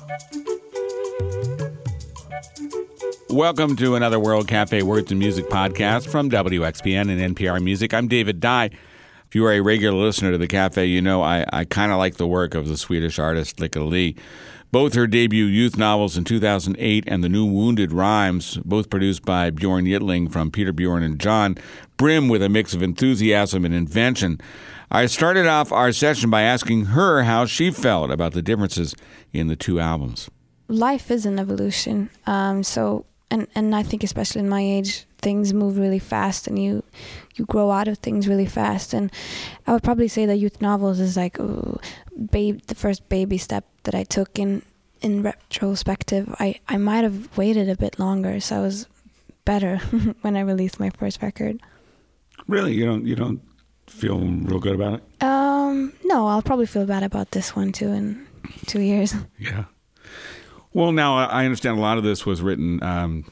Welcome to another World Cafe Words and Music podcast from WXPN and NPR Music. I'm David Dye. If you are a regular listener to the cafe, you know I kind of like the work of the Swedish artist Lykke Li. Both her debut youth novels in 2008 and the new Wounded Rhymes, both produced by Bjorn Yttling from Peter, Bjorn, and John, brim with a mix of enthusiasm and invention. I started off our session by asking her how she felt about the differences in the two albums. Life is an evolution. And I think especially in my age, things move really fast and you grow out of things really fast. And I would probably say that youth novels is like the first baby step that I took in retrospective. I might have waited a bit longer, so I was better when I released my first record. Really? You don't feel real good about it? No, I'll probably feel bad about this one too in 2 years. Yeah. Well, now I understand a lot of this was written on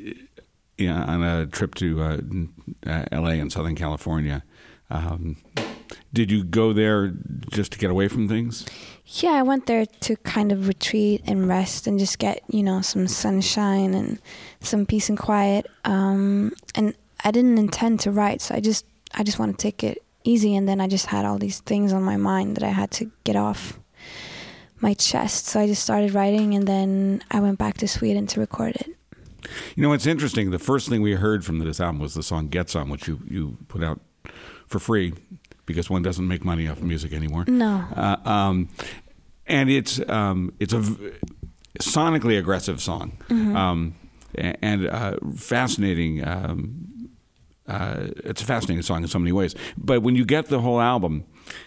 a trip to L.A. and Southern California. Did you go there just to get away from things? Yeah, I went there to kind of retreat and rest and just get, some sunshine and some peace and quiet. And I didn't intend to write, so I just want to take it easy. And then I just had all these things on my mind that I had to get off my chest. So I just started writing, and then I went back to Sweden to record it. It's interesting. The first thing we heard from this album was the song Get Some, which you put out for free because one doesn't make money off music anymore. No. And it's a sonically aggressive song. Mm-hmm. And fascinating. It's a fascinating song in so many ways. But when you get the whole album,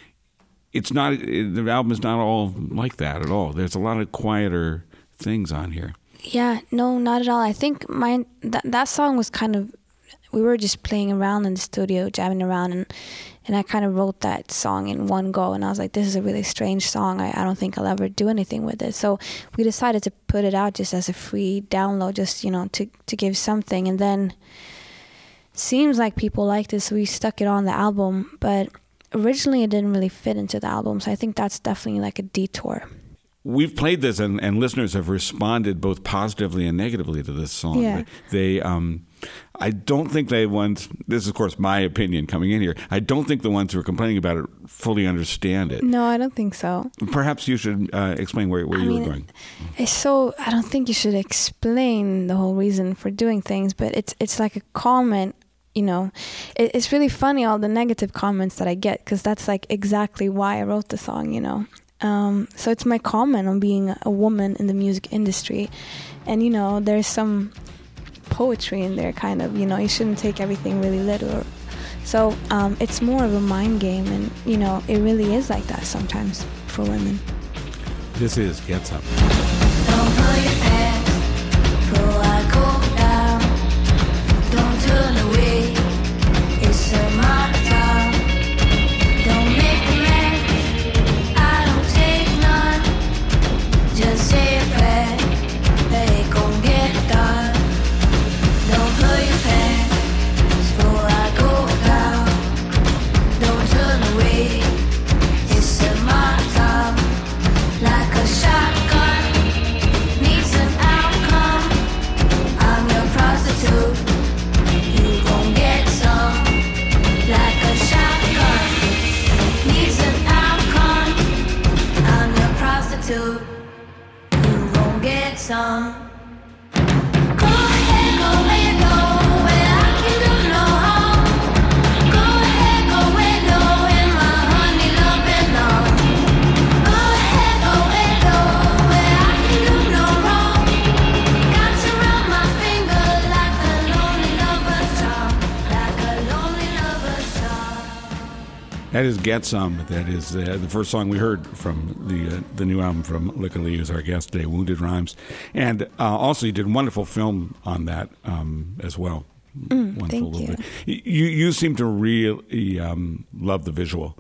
the album is not all like that at all. There's a lot of quieter things on here. Yeah, no, not at all. I think that song was kind of, we were just playing around in the studio, jamming around, and I kind of wrote that song in one go, and I was like, this is a really strange song. I don't think I'll ever do anything with it. So we decided to put it out just as a free download, just, to give something. And then seems like people liked it, so we stuck it on the album, but originally it didn't really fit into the album, so I think that's definitely like a detour. We've played this, and listeners have responded both positively and negatively to this song. Yeah. They, I don't think they want, this is of course my opinion coming in here, I don't think the ones who are complaining about it fully understand it. No, I don't think so. Perhaps you should explain where you were going. I don't think you should explain the whole reason for doing things, but it's like a comment. It's really funny, all the negative comments that I get, because that's like exactly why I wrote the song, So it's my comment on being a woman in the music industry. And, there's some poetry in there, kind of, you shouldn't take everything really literal. So it's more of a mind game, and, it really is like that sometimes for women. This is Get Some. Don't put your pants before I go down. Don't turn away. It's my time. Don't make a mess. I don't take none. Just say a prayer. They gon' get done. Don't put your pants before I go down. Don't turn away. It's my time. Like a shotgun. Needs an outcome. I'm your prostitute. You gon' get some. Like a shotgun. Needs an outcome. I'm your prostitute. You gon' get some. Go ahead, go where you go, where I can do no harm. Go ahead, go where no, and my honey love belongs. Go ahead, go where I can do no wrong. Got you around my finger like a lonely lover's charm, like a lonely lover's charm. That is Get Some. That is the first song we heard from the new album from Lykke Li, who's our guest today, Wounded Rhymes. And also you did a wonderful film on that as well. Thank you. You seem to really love the visual.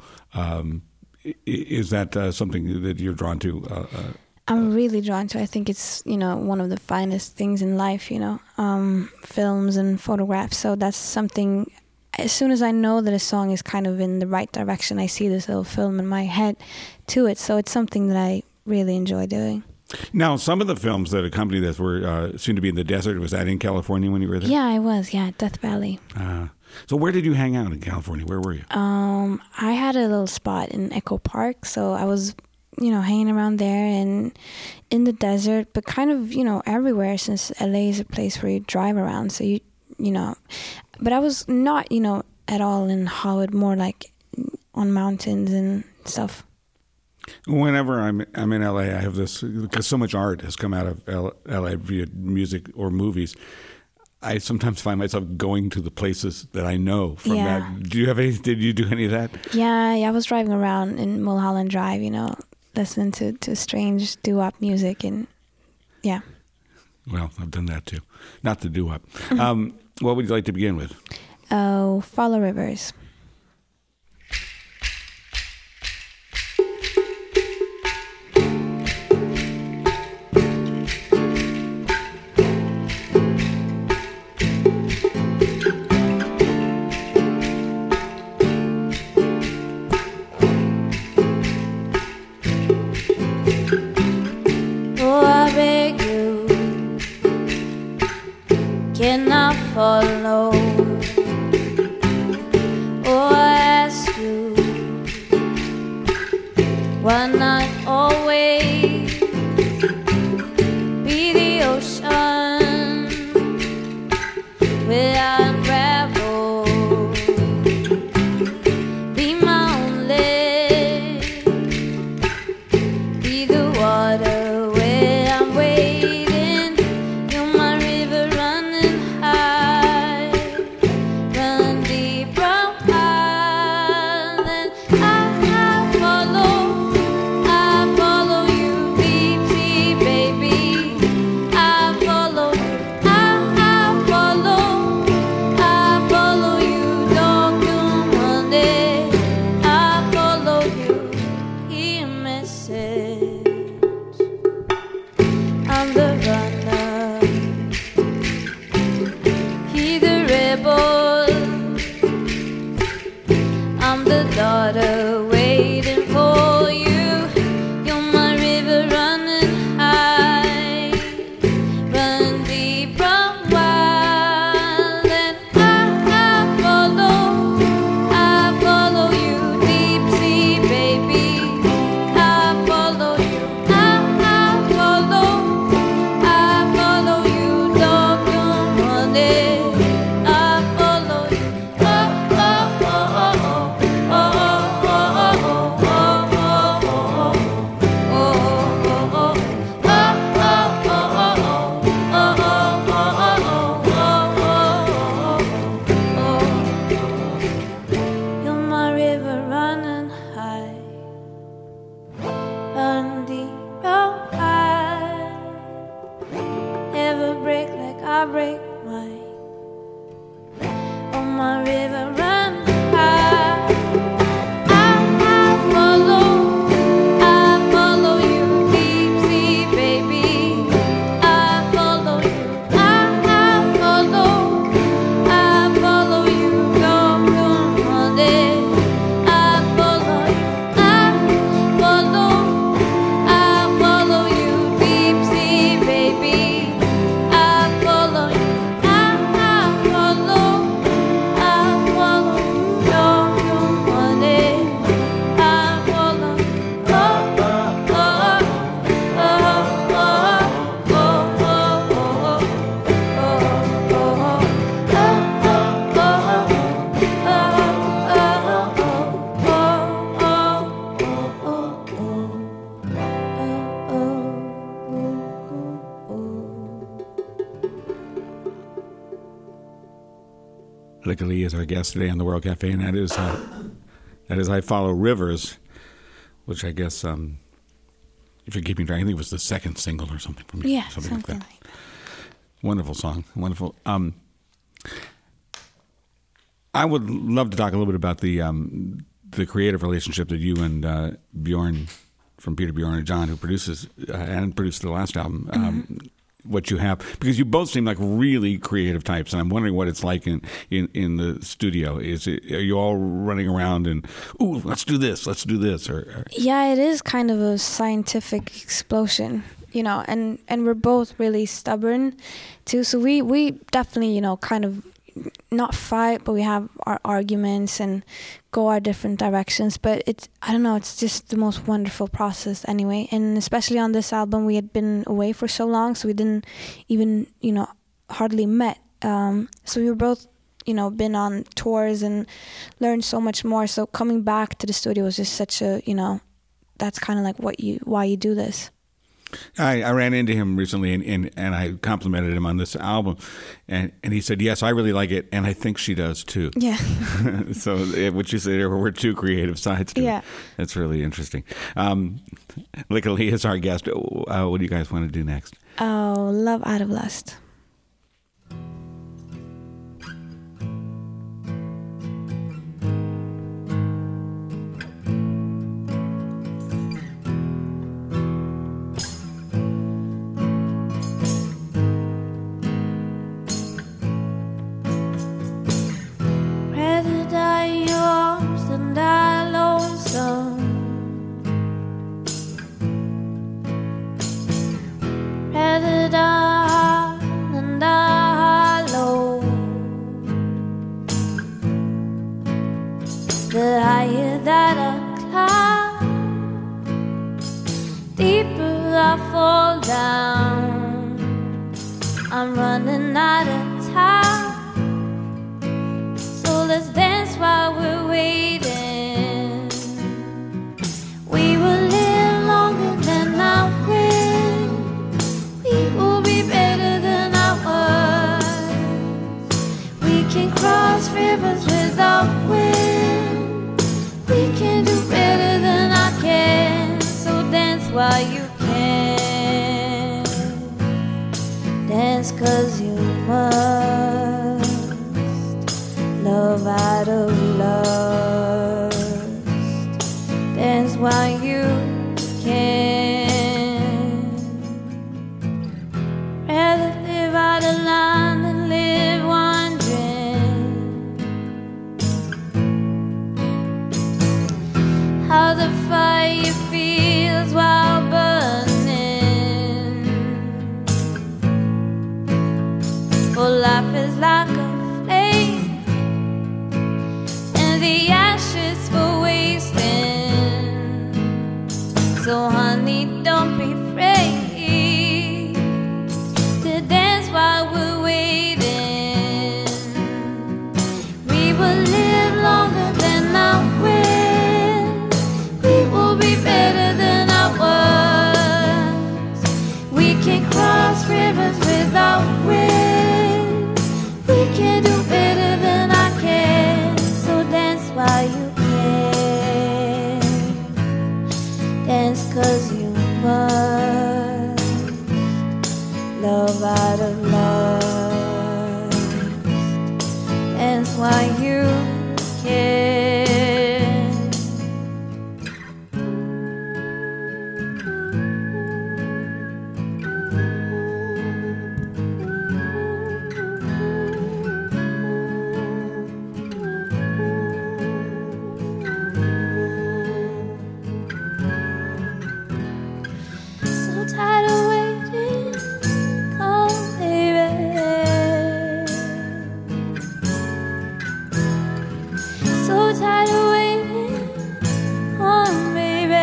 Is that something that you're drawn to? I'm really drawn to. I think it's, one of the finest things in life, films and photographs. So that's something, as soon as I know that a song is kind of in the right direction, I see this little film in my head to it. So it's something that I really enjoy doing. Now, some of the films that accompanied this were seemed to be in the desert. Was that in California when you were there? Yeah, I was. Yeah, Death Valley. So where did you hang out in California? Where were you? I had a little spot in Echo Park, so I was, hanging around there and in the desert, but kind of, everywhere, since LA is a place where you drive around. So but I was not, at all in Hollywood, more like on mountains and stuff. Whenever I'm in LA, I have this, because so much art has come out of LA via music or movies. I sometimes find myself going to the places that I know from that. Did you do any of that? Yeah, I was driving around in Mulholland Drive, listening to strange doo-wop music, and yeah. Well, I've done that too. Not the doo-wop. What would you like to begin with? Oh, Follow Rivers. Cannot follow. Oh, I ask you, why not always be the ocean where I unravel? Be my only, be the water where I'm waiting. You're my river running high, run deep, run high, and I follow you deep sea, baby. I follow you, I follow you, dark to Monday. I follow you, hear a message. I'm the runner, he the rebel. I'm the daughter waiting for you. You're my river running high, run deep, run wild, and I follow you deep sea, baby. I follow you, I follow you, dark to Monday. I follow you, you're my river running high, run deep, run high. Never break like I break mine. On my river run high, I follow you deep sea, baby. I follow you, I follow you, dark to Monday. I follow you deep sea, baby. I follow you, I follow you, dark to Monday. I follow Licka Lee is our guest today on the World Cafe, and that is I Follow Rivers, which I guess, if you're keeping track, I think it was the second single or something from you. Yeah, something something like that. like that. Wonderful song. Wonderful. I would love to talk a little bit about the creative relationship that you and Bjorn, from Peter, Bjorn, and John, who produces and produced the last album, what you have, because you both seem like really creative types, and I'm wondering what it's like in the studio. Are you all running around and, ooh, let's do this, or Yeah, it is kind of a scientific explosion. you know, and we're both really stubborn too. So we definitely, you know, kind of not fight, but we have our arguments and go our different directions. But I don't know, it's just the most wonderful process anyway. And especially on this album, we had been away for so long, so we didn't even, you know, hardly met. So we were both, you know, been on tours and learned so much more. So coming back to the studio was just such a, you know, that's kind of like why you do this. I ran into him recently and I complimented him on this album, and he said, yes, I really like it, and I think she does too. Yeah. So what you say, there were two creative sides to it. That's really interesting. Licka Lee is our guest. What do you guys want to do next? Oh, Love Out of Lust. The higher that I climb, deeper I fall down. I'm running out of time, so let's dance while we're waiting. We will live longer than our will. We will be better than our words. We can cross rivers without wind. We can do better than I can, so dance while you can. Dance 'cause you must. Love out of lust. Dance while you can. Rather live out of line than live wandering. How the fire feels while burning. For life is like a flame, and the ashes for wasting. So honey, don't be afraid to dance while we're waiting. We will live longer than our will. We will be better than our words. We can cross rivers without wind. We can do better than I can, so dance while you can. Dance 'cause you must. Love out of lust. Dance while you can. So tired of waiting, come baby. So tired of waiting, come baby.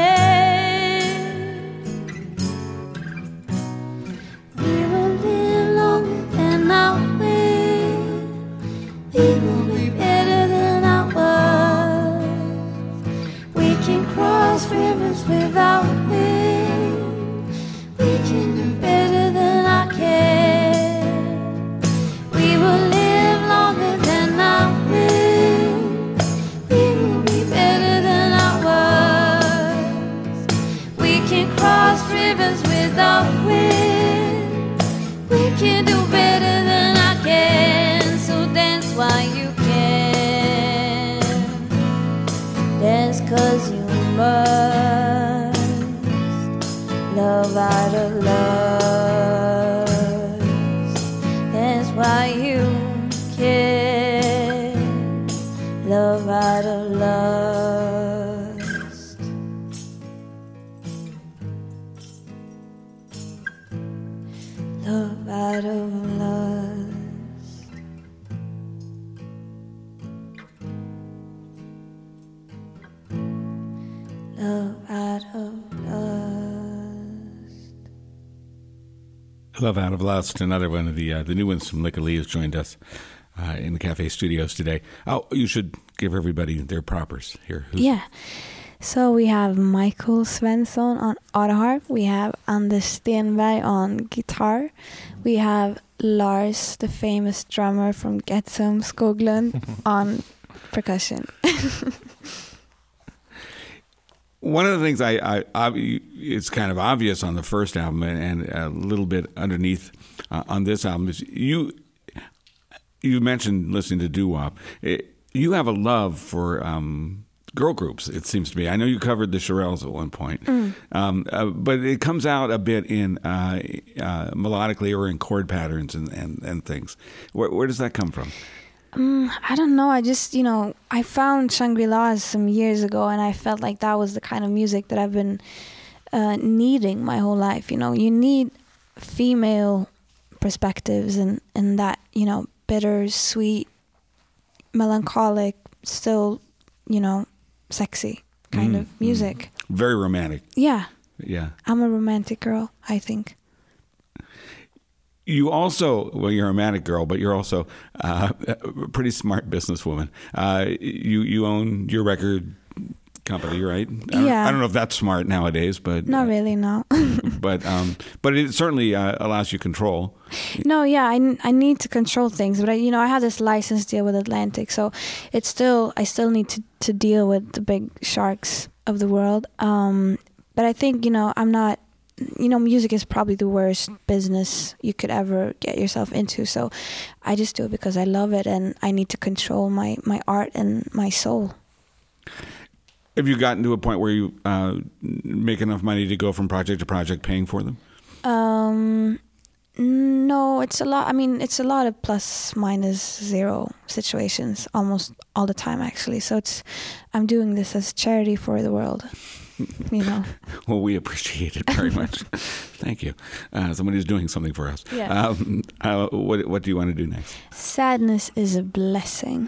We will live longer than our will. We will be better than our words. We can cross rivers without wind. We can do better than I can. We will live longer than our will. We will be better than our words. We can cross rivers without wind. We can do better than I can, so dance while you can. Dance 'cause you must. Love out of lust. Dance while you can. Love out of lust. love out of lust. Love out of lust. Love Out of Lust, another one of the new ones from Licka Lee has joined us in the Cafe Studios today. Oh, you should give everybody their propers here. Yeah. So we have Michael Svensson on autoharp. We have Anders Stenberg on guitar. We have Lars, the famous drummer from Getsum Skoglund, on percussion. One of the things it's kind of obvious on the first album and a little bit underneath on this album is you mentioned listening to doo-wop. You have a love for girl groups, it seems to me. I know you covered the Shirelles at one point, but it comes out a bit in melodically or in chord patterns and things. Where does that come from? I don't know. I just, I found Shangri-La some years ago, and I felt like that was the kind of music that I've been needing my whole life. You need female perspectives and that, bitter, sweet, melancholic, still, sexy kind of music. Very romantic. Yeah. Yeah. I'm a romantic girl, I think. You also, you're a romantic girl, but you're also a pretty smart businesswoman. You own your record company, right? Yeah. I don't know if that's smart nowadays, but not really, no. but it certainly allows you control. No, yeah, I need to control things, but I have this license deal with Atlantic, so I still need to deal with the big sharks of the world. But I think I'm not. Music is probably the worst business you could ever get yourself into. So I just do it because I love it, and I need to control my art and my soul. Have you gotten to a point where you make enough money to go from project to project paying for them? No, it's a lot. I mean, it's a lot of plus minus zero situations almost all the time, actually. So I'm doing this as charity for the world. Well, we appreciate it very much. Thank you. Somebody who's doing something for us. Yeah. What do you want to do next? Sadness is a blessing.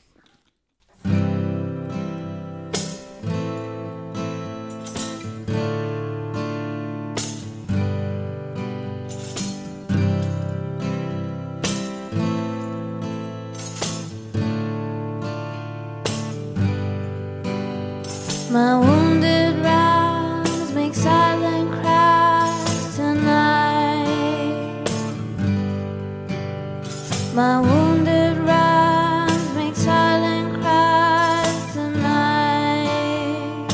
My wounded rounds make silent cries tonight. My wounded rounds make silent cries tonight.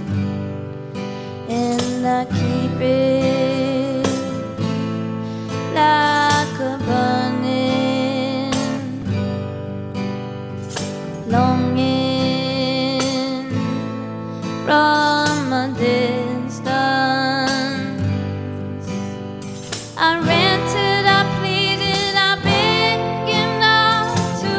And I keep it like a burning longing from a distance. I ranted, I pleaded, I begged you not to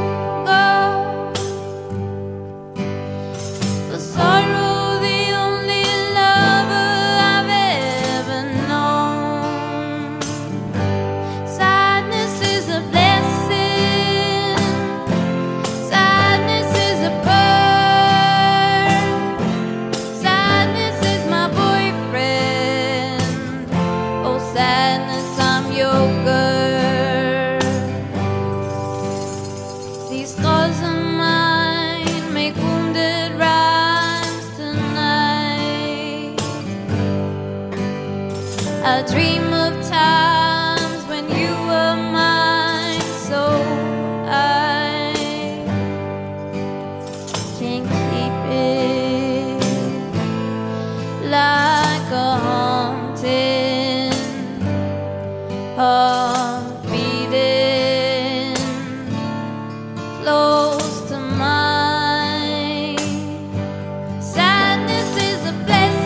go. For sorrow, the only lover I've ever known. Sadness is a blessing. Sadness is a I dream of times when you were mine, so I can't keep it like a haunting heart beating close to mine. Sadness is a blessing.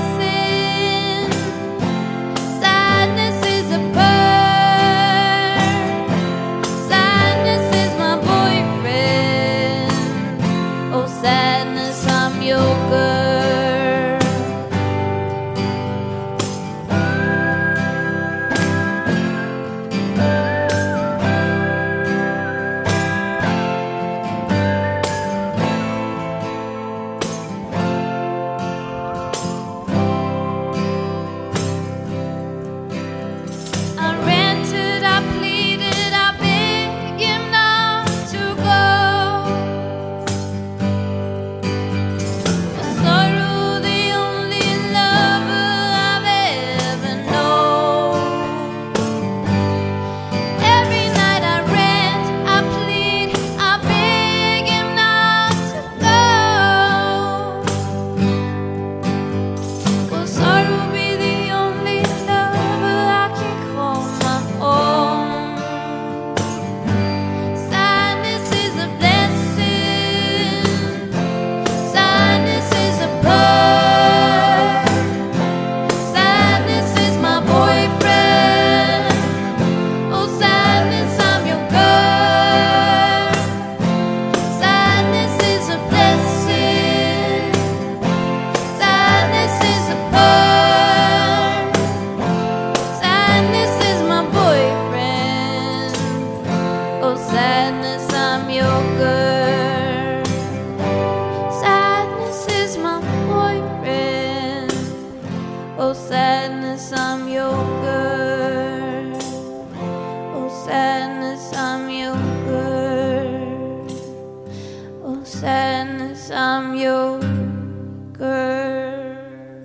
I'm your girl.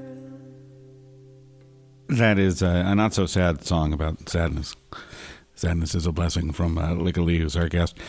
That is a not so sad song about sadness. Sadness is a blessing from Licka Lee, who's our guest.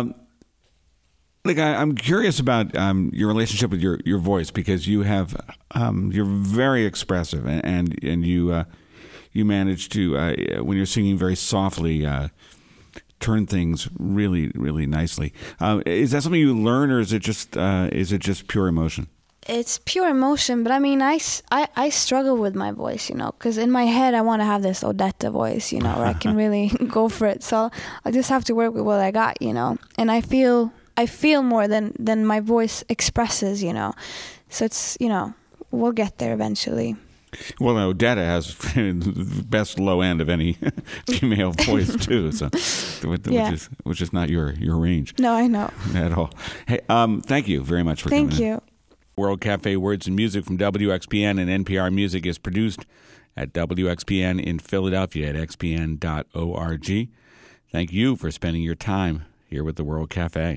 I'm curious about your relationship with your voice, because you have you're very expressive, and you manage to when you're singing very softly turn things really, really nicely. Is that something you learn, or is it just pure emotion? It's pure emotion, but I mean, I struggle with my voice, because in my head I want to have this Odetta voice, where I can really go for it. So I just have to work with what I got, and I feel more than my voice expresses, So it's, we'll get there eventually. Well, Odetta has the best low end of any female voice too, so which is not your range. No, I know. At all. Hey, thank you very much for coming. Thank you. World Cafe Words and Music from WXPN and NPR Music is produced at WXPN in Philadelphia at xpn.org. Thank you for spending your time here with the World Cafe.